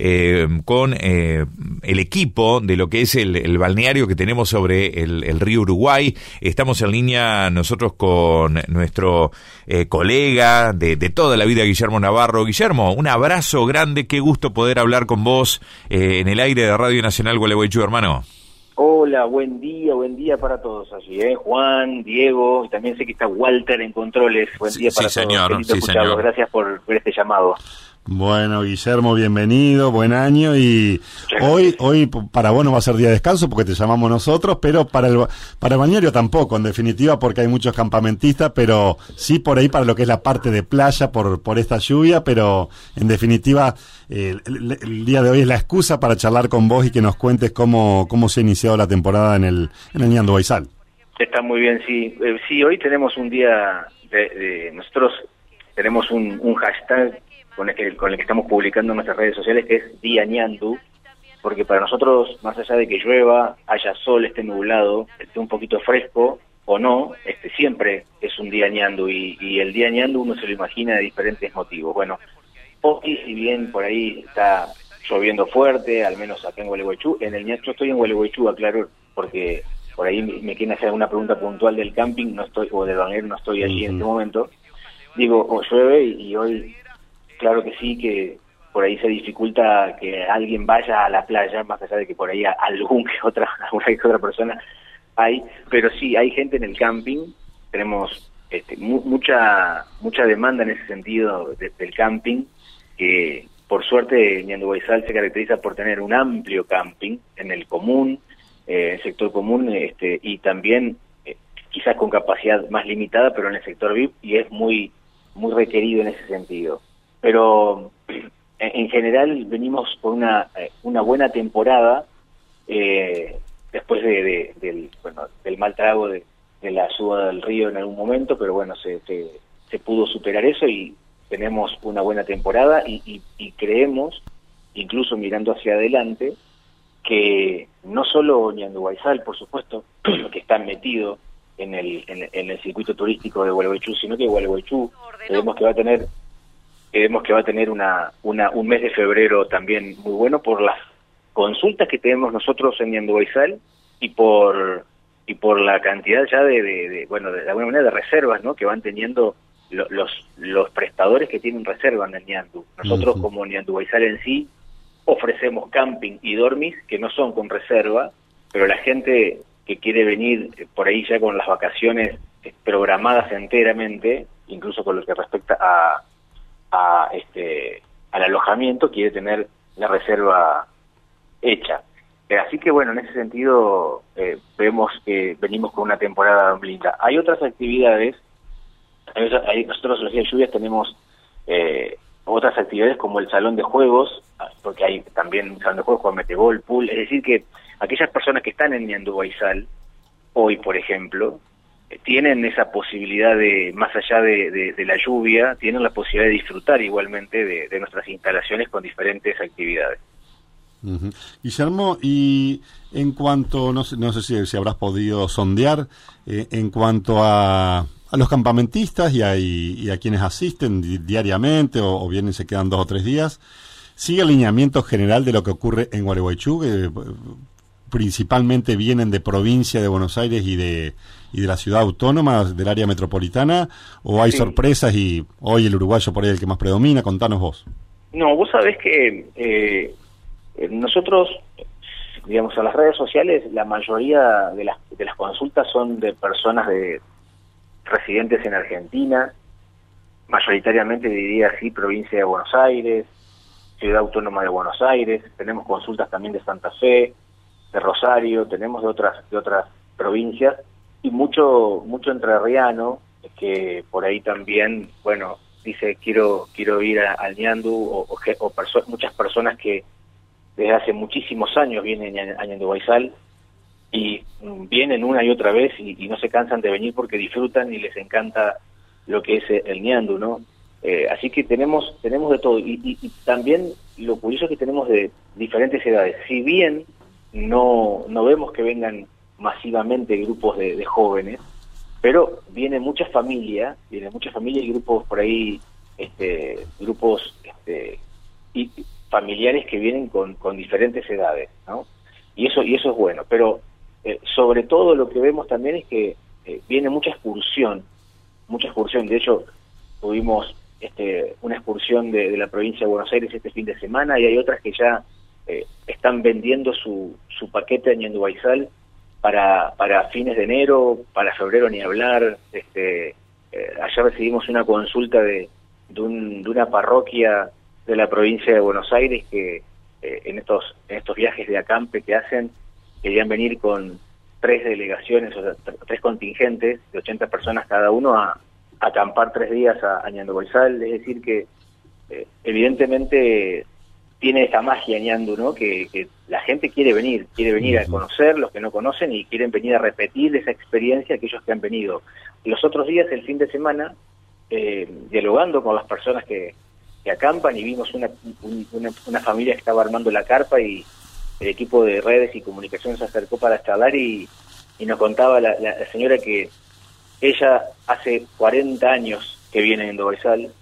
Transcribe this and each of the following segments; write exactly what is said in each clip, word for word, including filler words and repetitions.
eh, con eh, el equipo de lo que es el, el balneario que tenemos sobre el, el río Uruguay. Estamos en línea nosotros con nuestro eh, colega de, de toda la vida, Guillermo Navarro. Guillermo, un abrazo grande, qué gusto poder hablar con vos eh, en el aire de Radio Nacional Gualeguaychú, hermano. Hola, buen día, buen día para todos allí, ¿eh? Juan, Diego, y también sé que está Walter en controles. Buen día sí, para sí, todos. señor, sí, señor. Gracias por, por este llamado. Bueno, Guillermo, bienvenido, buen año, y hoy hoy para vos no va a ser día de descanso porque te llamamos nosotros, pero para el para el balneario tampoco, en definitiva, porque hay muchos campamentistas, pero sí por ahí para lo que es la parte de playa por por esta lluvia, pero en definitiva eh, el, el día de hoy es la excusa para charlar con vos y que nos cuentes cómo cómo se ha iniciado la temporada en el en el Ñandú Baizal. Está muy bien, sí. Eh, sí, hoy tenemos un día de, de nosotros tenemos un, un hashtag con el, que, con el que estamos publicando en nuestras redes sociales, que es Día Ñandú, porque para nosotros, más allá de que llueva, haya sol, esté nublado, esté un poquito fresco o no, este siempre es un Día Ñandú, y, y el Día Ñandú uno se lo imagina de diferentes motivos. Bueno, hoy, si bien por ahí está lloviendo fuerte, al menos acá en Gualeguaychú, en el yo estoy en Gualeguaychú, aclaro, porque por ahí me, me quieren hacer alguna pregunta puntual del camping, no estoy, o del balneario, no estoy allí uh-huh. en este momento. Digo, o llueve y, y hoy... Claro que sí, que por ahí se dificulta que alguien vaya a la playa, más allá de que por ahí algún que otra, alguna que otra persona hay, pero sí, hay gente en el camping, tenemos este, mu mucha mucha demanda en ese sentido de, del camping, que por suerte Ñandú Baizal se caracteriza por tener un amplio camping en el común, eh, el sector común, este, y también eh, quizás con capacidad más limitada, pero en el sector V I P, y es muy, muy requerido en ese sentido. Pero en general venimos por una una buena temporada eh, después de, de, del bueno del mal trago de, de la suba del río en algún momento, pero bueno, se, se, se pudo superar eso y tenemos una buena temporada y, y, y creemos, incluso mirando hacia adelante, que no solo Ñandú Baizal, por supuesto, que está metido en el, en, en el circuito turístico de Gualeguaychú, sino que Gualeguaychú creemos que va a tener Creemos que va a tener una, una un mes de febrero también muy bueno por las consultas que tenemos nosotros en Ñandú Baizal y por y por la cantidad ya de, de, de bueno de, de alguna manera de reservas, ¿no?, que van teniendo lo, los los prestadores que tienen reserva en el Ñandú. Nosotros uh-huh. como Ñandú Baizal en sí ofrecemos camping y dormis que no son con reserva, pero la gente que quiere venir por ahí ya con las vacaciones programadas enteramente, incluso con lo que respecta a a este al alojamiento, quiere tener la reserva hecha. Eh, así que bueno, en ese sentido eh, vemos que venimos con una temporada linda. Hay otras actividades, hay, hay, nosotros los días de lluvias tenemos eh, otras actividades como el salón de juegos, porque hay también un salón de juegos con metegol, pool, es decir que aquellas personas que están en Ñandú Baizal hoy, por ejemplo, tienen esa posibilidad de, más allá de, de, de la lluvia, tienen la posibilidad de disfrutar igualmente de, de nuestras instalaciones con diferentes actividades. Uh-huh. Guillermo, y en cuanto, no sé, no sé si, si habrás podido sondear, eh, en cuanto a, a los campamentistas y a, y, y a quienes asisten di- diariamente o, o vienen y se quedan dos o tres días, ¿sigue el lineamiento general de lo que ocurre en Gualeguaychú? Eh, principalmente vienen de provincia de Buenos Aires y de y de la ciudad autónoma, del área metropolitana, o hay sí. sorpresas y hoy el uruguayo por ahí el que más predomina? Contanos vos. No, vos sabés que eh, nosotros, digamos, en las redes sociales, la mayoría de las, de las consultas son de personas de residentes en Argentina, mayoritariamente diría así, provincia de Buenos Aires, ciudad autónoma de Buenos Aires, tenemos consultas también de Santa Fe, de Rosario, tenemos de otras de otras provincias, y mucho mucho entrerriano que por ahí también, bueno, dice quiero quiero ir a, al Ñandú, o, o, o perso- muchas personas que desde hace muchísimos años vienen a, a Ñandú Baizal y vienen una y otra vez y, y no se cansan de venir porque disfrutan y les encanta lo que es el Ñandú, ¿no? Eh, así que tenemos tenemos de todo y, y, y también lo curioso es que tenemos de diferentes edades. Si bien no no vemos que vengan masivamente grupos de, de jóvenes, pero viene mucha familia, viene mucha familia y grupos por ahí, este, grupos, este, y familiares que vienen con, con diferentes edades, ¿no? Y eso, y eso es bueno, pero eh, sobre todo lo que vemos también es que eh, viene mucha excursión, mucha excursión. De hecho, tuvimos este, una excursión de, de la provincia de Buenos Aires este fin de semana, y hay otras que ya eh, están vendiendo su, su paquete de Ñandú Baizal para, para fines de enero, para febrero ni hablar. Este, eh, ayer recibimos una consulta de, de, un, de una parroquia de la provincia de Buenos Aires que eh, en estos en estos viajes de acampe que hacen querían venir con tres delegaciones, o sea, tres contingentes de ochenta personas cada uno a, a acampar tres días a, a Ñandú Baizal. Es decir que eh, evidentemente tiene esa magia Ñandú, ¿no? Que, que la gente quiere venir, quiere venir a conocer, los que no conocen, y quieren venir a repetir esa experiencia aquellos que han venido. Los otros días, el fin de semana, eh, dialogando con las personas que, que acampan, y vimos una, un, una, una familia que estaba armando la carpa, y el equipo de redes y comunicación se acercó para charlar, y, y nos contaba la, la, la señora que ella hace cuarenta años que viene en Baizal,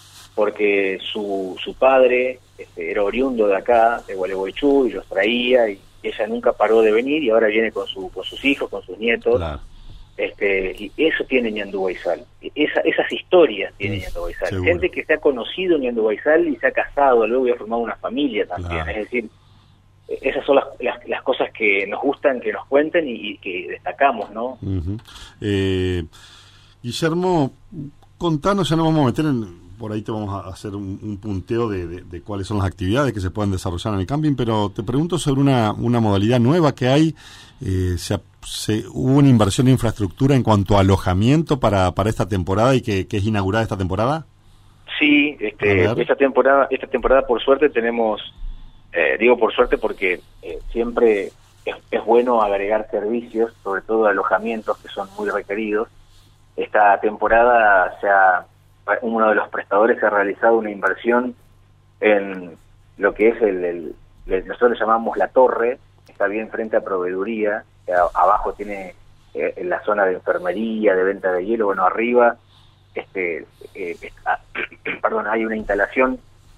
porque su, su padre este, era oriundo de acá, de Gualeguaychú, y los traía, y ella nunca paró de venir, y ahora viene con su con sus hijos, con sus nietos. Claro. Este, y eso tiene Ñandú Baizal, Esa, esas historias tiene mm, Ñandú Baizal. Seguro. Gente que se ha conocido en Ñandú Baizal y se ha casado, luego y ha formado una familia también. Claro. Es decir, esas son las, las, las cosas que nos gustan que nos cuenten y, y que destacamos, ¿no? Uh-huh. eh, Guillermo, contanos, ya nos vamos a meter en... Por ahí te vamos a hacer un, un punteo de, de, de cuáles son las actividades que se pueden desarrollar en el camping, pero te pregunto sobre una, una modalidad nueva que hay. Eh, se, se, hubo una inversión de infraestructura en cuanto a alojamiento para, para esta temporada y que, que es inaugurada esta temporada. Sí, este, esta temporada, esta temporada por suerte tenemos, eh, digo por suerte porque eh, siempre es, es bueno agregar servicios, sobre todo alojamientos que son muy requeridos. Esta temporada se ha uno de los prestadores ha realizado una inversión en lo que es el, el, el nosotros le llamamos la torre, está bien frente a proveeduría, que a, abajo tiene eh, en la zona de enfermería, de venta de hielo, bueno, arriba este eh, está, perdón, hay una instalación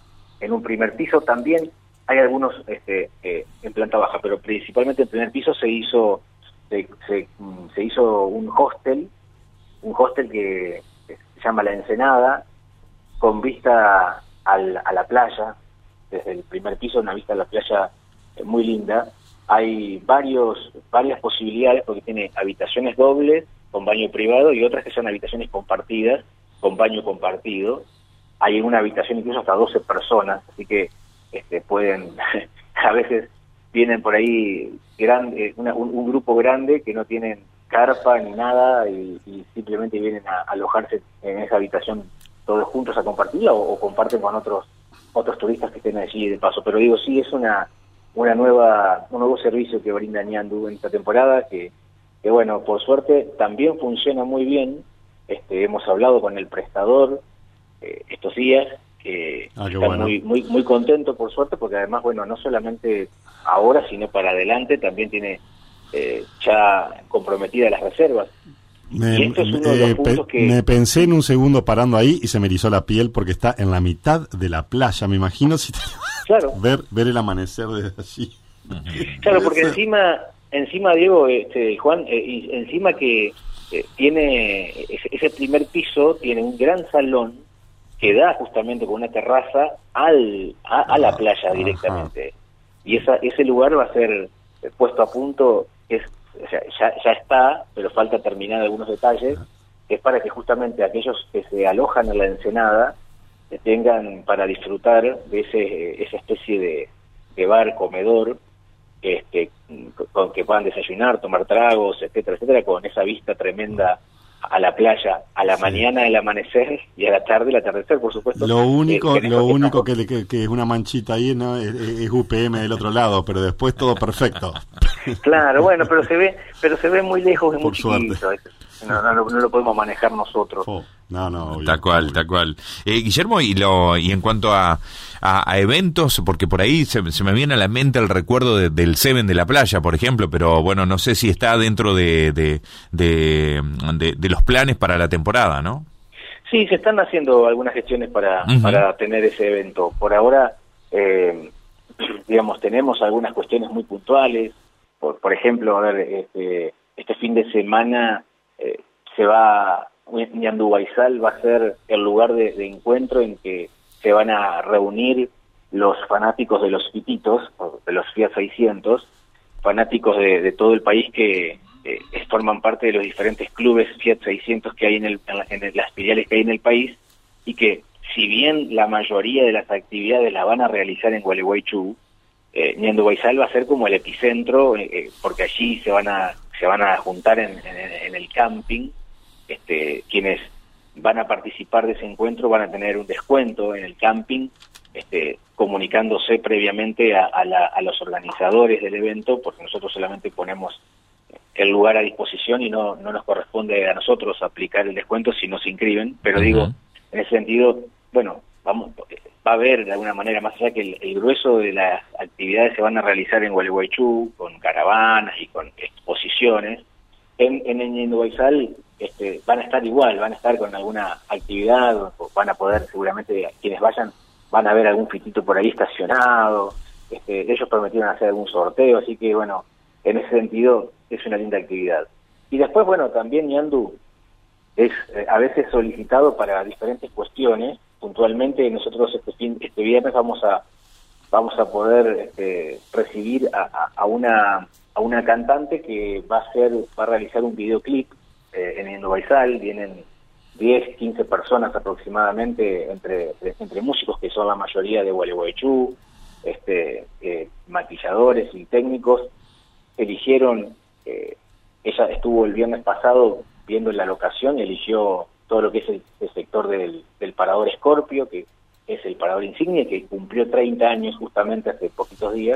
en un primer piso, también hay algunos este eh, en planta baja, pero principalmente en primer piso se hizo se, se, se hizo un hostel, un hostel que se llama La Ensenada, con vista al, a la playa, desde el primer piso, una vista a la playa muy linda. Hay varios varias posibilidades, porque tiene habitaciones dobles con baño privado y otras que son habitaciones compartidas con baño compartido. Hay en una habitación incluso hasta doce personas, así que este, pueden, a veces vienen por ahí gran, una, un, un grupo grande que no tienen carpa ni nada y, y simplemente vienen a, a alojarse en esa habitación todos juntos a compartirla, o, o comparten con otros otros turistas que estén allí de paso. Pero digo, sí, es una una nueva un nuevo servicio que brinda Ñandú en esta temporada, que, que bueno, por suerte también funciona muy bien. Este, hemos hablado con el prestador eh, estos días, que ah, está bueno. muy muy muy contento, por suerte, porque además, bueno, no solamente ahora, sino para adelante también tiene Eh, ya comprometida las reservas. Me, y esto es uno de los puntos pe, que... me pensé en un segundo parando ahí y se me erizó la piel, porque está en la mitad de la playa. Me imagino si te... claro. ver ver el amanecer desde allí. Claro, porque encima encima Diego, este, Juan, eh, y encima que eh, tiene ese, ese primer piso tiene un gran salón que da justamente con una terraza al a, a la playa directamente. Ajá. Y esa ese lugar va a ser puesto a punto, es o sea, ya, ya está, pero falta terminar algunos detalles, que es para que justamente aquellos que se alojan en la Ensenada tengan para disfrutar de ese esa especie de, de bar, comedor, este, con que puedan desayunar, tomar tragos, etcétera, etcétera, con esa vista tremenda a la playa, a la sí. mañana el amanecer y a la tarde el atardecer, por supuesto. Lo único eh, lo único que, que, que es una manchita ahí, ¿no? es, es U P M del otro lado, pero después todo perfecto. Claro, bueno, pero se ve pero se ve muy lejos, es muy chiquito. No, no, no, no lo podemos manejar nosotros. Oh, no, no, obvio, tal cual, obvio. tal cual. Eh, Guillermo, y lo y en cuanto a, a, a eventos, porque por ahí se, se me viene a la mente el recuerdo de, del Seven de la playa, por ejemplo, pero bueno, no sé si está dentro de de, de, de, de los planes para la temporada, ¿no? Sí, se están haciendo algunas gestiones para, uh-huh. para tener ese evento. Por ahora Eh, digamos, tenemos algunas cuestiones muy puntuales. Por, por ejemplo, a ver, este, este fin de semana eh, se va, Ñandú Baizal va a ser el lugar de, de encuentro en que se van a reunir los fanáticos de los Fititos, de los Fiat seiscientos, fanáticos de, de todo el país que eh, forman parte de los diferentes clubes Fiat seiscientos que hay en, el, en, la, en las filiales que hay en el país, y que si bien la mayoría de las actividades las van a realizar en Gualeguaychú, eh, Ñandú Baizal va a ser como el epicentro, eh, porque allí se van a se van a juntar en, en, en el camping. Este, quienes van a participar de ese encuentro van a tener un descuento en el camping, este, comunicándose previamente a, a, la, a los organizadores del evento, porque nosotros solamente ponemos el lugar a disposición y no, no nos corresponde a nosotros aplicar el descuento si no se inscriben, pero uh-huh. digo, en ese sentido, bueno, vamos, va a haber de alguna manera, más allá que el, el grueso de las actividades se van a realizar en Gualeguaychú, con caravanas y con exposiciones. En, en el Ñandú Baizal este, van a estar igual, van a estar con alguna actividad, o van a poder, seguramente quienes vayan, van a ver algún fitito por ahí estacionado. Este, ellos prometieron hacer algún sorteo, así que bueno, en ese sentido es una linda actividad. Y después, bueno, también Ñandú es eh, a veces solicitado para diferentes cuestiones. Puntualmente nosotros este fin, este viernes vamos a vamos a poder este, recibir a, a, a una a una cantante que va a hacer va a realizar un videoclip eh, en Ñandú Baizal. Vienen diez, quince personas aproximadamente, entre entre músicos que son la mayoría de Gualeguaychú, este eh, maquilladores y técnicos. Eligieron, eh, ella estuvo el viernes pasado viendo la locación y eligió todo lo que es el, el sector del, del Parador Escorpio, que es el parador insignia, que cumplió treinta años justamente hace poquitos días.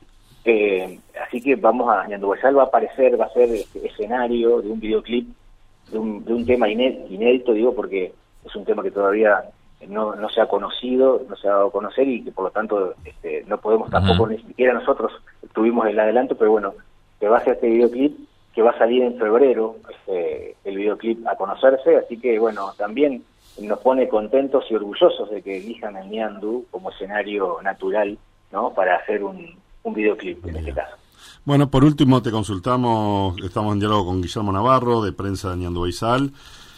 Eh, así que vamos a, Ñandú Baizal va a aparecer, va a ser este escenario de un videoclip, de un, de un tema inédito, inédito, digo, porque es un tema que todavía no, no se ha conocido, no se ha dado a conocer, y que por lo tanto este, no podemos tampoco, uh-huh. ni siquiera nosotros tuvimos el adelanto, pero bueno, que va a ser este videoclip, que va a salir en febrero, este, el videoclip a conocerse, así que bueno, también nos pone contentos y orgullosos de que elijan el Ñandú como escenario natural, ¿no?, para hacer un, un videoclip en este caso. Bueno, por último te consultamos, estamos en diálogo con Guillermo Navarro, de prensa de Ñandú Baizal.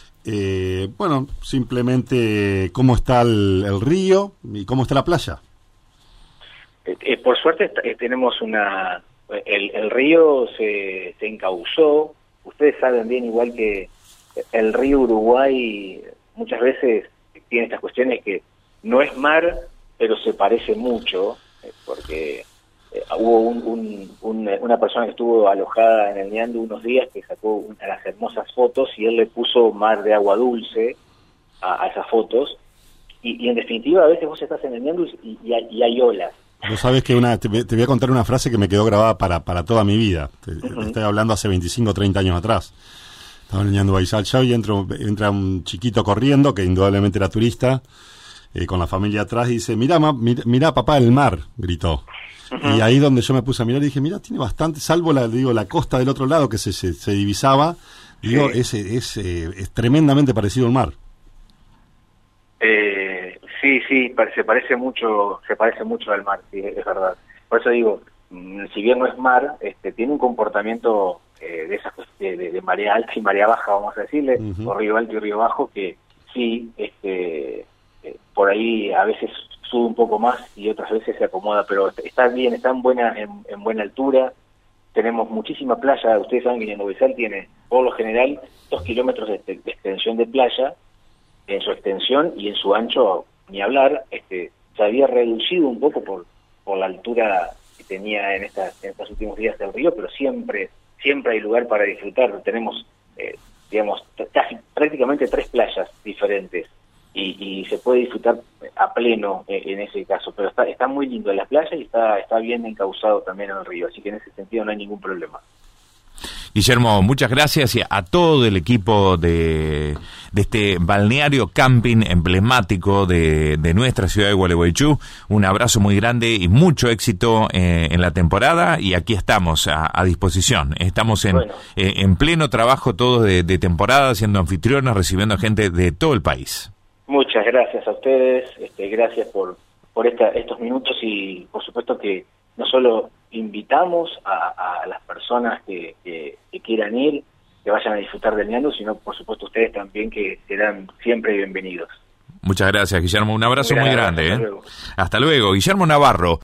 Eh, bueno, simplemente, ¿cómo está el, el río y cómo está la playa? Eh, eh, por suerte eh, tenemos una... El, el río se, se encauzó. Ustedes saben bien, igual que el río Uruguay muchas veces tiene estas cuestiones que no es mar, pero se parece mucho, eh, porque eh, hubo un, un, un, una persona que estuvo alojada en el Ñandú unos días que sacó unas hermosas fotos y él le puso mar de agua dulce a, a esas fotos, y, y en definitiva a veces vos estás en el Ñandú y, y, hay, y hay olas. Vos sabés que una, te, te voy a contar una frase que me quedó grabada para, para toda mi vida. Te, uh-huh. te estoy hablando hace veinticinco o treinta años atrás. Estaba en el Ñandú Baizal ya y entro, entra un chiquito corriendo, que indudablemente era turista, eh, con la familia atrás, y dice, mirá, ma, mirá, mirá papá, el mar, gritó. Uh-huh. Y ahí donde yo me puse a mirar y dije, mirá, tiene bastante, salvo la, digo, la costa del otro lado que se, se, se divisaba, digo, sí. es, es, eh, es tremendamente parecido al mar. Eh... Sí, sí, se parece mucho, se parece mucho al mar, sí, es verdad. Por eso digo, si bien no es mar, este, tiene un comportamiento eh, de esas de, de, de marea alta y marea baja, vamos a decirle, uh-huh. o río alto y río bajo, que sí, este, eh, por ahí a veces sube un poco más y otras veces se acomoda, pero está bien, está en buena, en, en buena altura. Tenemos muchísima playa. Ustedes saben que Ñandú Baizal tiene, por lo general, dos kilómetros de, de extensión de playa, en su extensión, y en su ancho ni hablar. Este, se había reducido un poco por por la altura que tenía en, estas, en estos últimos días del río, pero siempre siempre hay lugar para disfrutar. Tenemos, eh, digamos, casi prácticamente tres playas diferentes, y, y se puede disfrutar a pleno eh, en ese caso, pero está está muy lindo en la playa y está está bien encauzado también en el río, así que en ese sentido no hay ningún problema. Guillermo, muchas gracias, y a todo el equipo de, de este balneario camping emblemático de, de nuestra ciudad de Gualeguaychú. Un abrazo muy grande y mucho éxito eh, en la temporada, y aquí estamos a, a disposición. Estamos en, bueno. eh, en pleno trabajo todos de, de temporada, siendo anfitriones, recibiendo gente de todo el país. Muchas gracias a ustedes, este, gracias por, por esta, estos minutos y por supuesto que no solo invitamos a, a las personas que, que, que quieran ir, que vayan a disfrutar del ñandú, sino por supuesto ustedes también que serán siempre bienvenidos. Muchas gracias, Guillermo. Un abrazo muy grande. Hasta ¿eh? luego. Hasta luego. Guillermo Navarro.